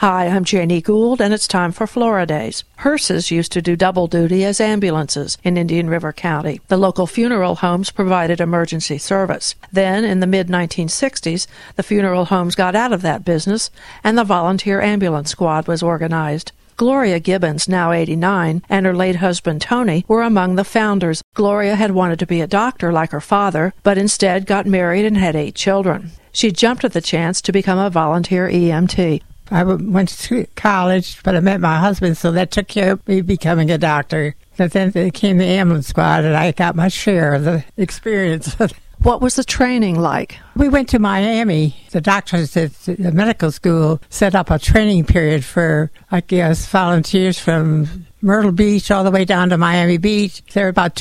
Hi, I'm Janie Gould, and it's time for Flora Days. Hearses used to do double duty as ambulances in Indian River County. The local funeral homes provided emergency service. Then, in the mid-1960s, the funeral homes got out of that business, and the volunteer ambulance squad was organized. Gloria Gibbons, now 89, and her late husband Tony were among the founders. Gloria had wanted to be a doctor like her father, but instead got married and had 8 children. She jumped at the chance to become a volunteer EMT. I went to college, but I met my husband, so that took care of me becoming a doctor. But then there came the ambulance squad, and I got my share of the experience. What was the training like? We went to Miami. The doctors at the medical school set up a training period for, I guess, volunteers from Myrtle Beach all the way down to Miami Beach. There were about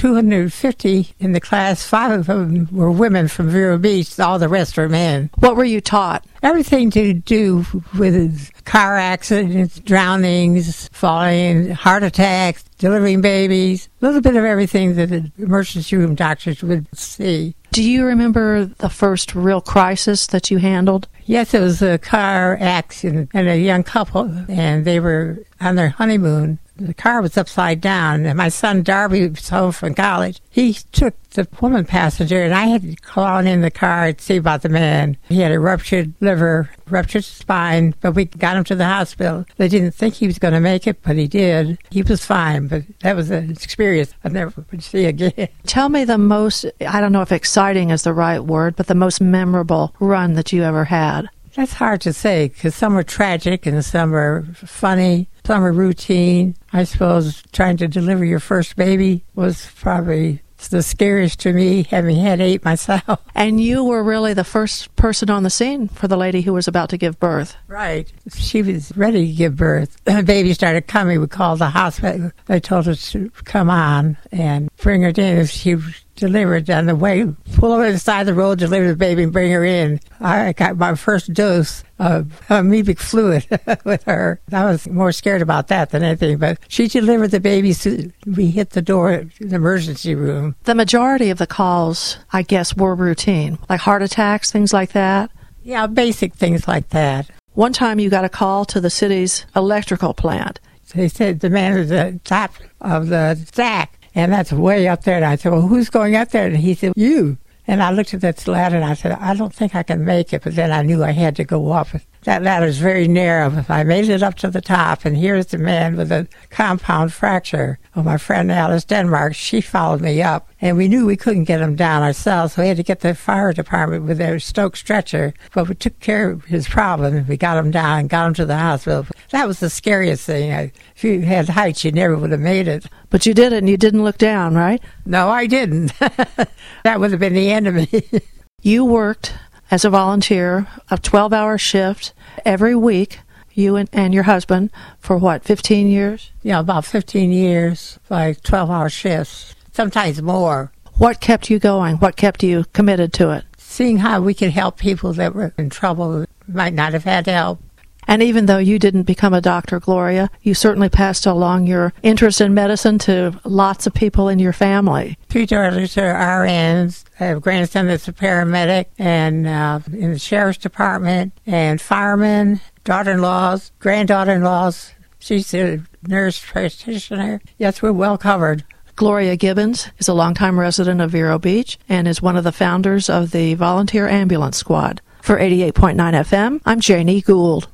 250 in the class. 5 of them were women from Vero Beach. All the rest were men. What were you taught? Everything to do with car accidents, drownings, falling, heart attacks, delivering babies, a little bit of everything that the emergency room doctors would see. Do you remember the first real crisis that you handled? Yes, it was a car accident and a young couple, and they were on their honeymoon. The car was upside down, and my son Darby was home from college. He took the woman passenger, and I had to call in the car to see about the man. He had a ruptured liver, ruptured spine, but we got him to the hospital. They didn't think he was going to make it, but he did. He was fine, but that was an experience I never would see again. Tell me the most, I don't know if exciting is the right word, but the most memorable run that you ever had. That's hard to say, because some are tragic and some are funny, some are routine. I suppose trying to deliver your first baby was probably the scariest to me, having had 8 myself. And you were really the first person on the scene for the lady who was about to give birth. Right. She was ready to give birth. The baby started coming. We called the hospital. They told us to come on and bring her in. She delivered on the way, pull her inside the road, deliver the baby, and bring her in. I got my first dose of amoebic fluid with her. I was more scared about that than anything, but she delivered the baby. So we hit the door in the emergency room. The majority of the calls, I guess, were routine, like heart attacks, things like that? Yeah, basic things like that. One time you got a call to the city's electrical plant. They said the man was at the top of the stack, and that's way up there. And I said, well, who's going up there? And he said, you. And I looked at that ladder, and I said, I don't think I can make it. But then I knew I had to go up. That ladder is very narrow. I made it up to the top, and here's the man with a compound fracture. Well, my friend Alice Denmark, she followed me up, and we knew we couldn't get him down ourselves, so we had to get the fire department with their Stoke stretcher. But we took care of his problem, and we got him down and got him to the hospital. That was the scariest thing. If you had heights, you never would have made it. But you did it, and you didn't look down, right? No, I didn't. That would have been the end of me. You worked as a volunteer, a 12-hour shift every week, you and your husband, for what, 15 years? Yeah, about 15 years, like 12-hour shifts, sometimes more. What kept you going? What kept you committed to it? Seeing how we could help people that were in trouble, might not have had help. And even though you didn't become a doctor, Gloria, you certainly passed along your interest in medicine to lots of people in your family. 3 daughters are RNs. I have a grandson that's a paramedic and in the sheriff's department, and firemen, daughter-in-laws, granddaughter-in-laws. She's a nurse practitioner. Yes, we're well covered. Gloria Gibbons is a longtime resident of Vero Beach and is one of the founders of the Volunteer Ambulance Squad. For 88.9 FM, I'm Janie Gould.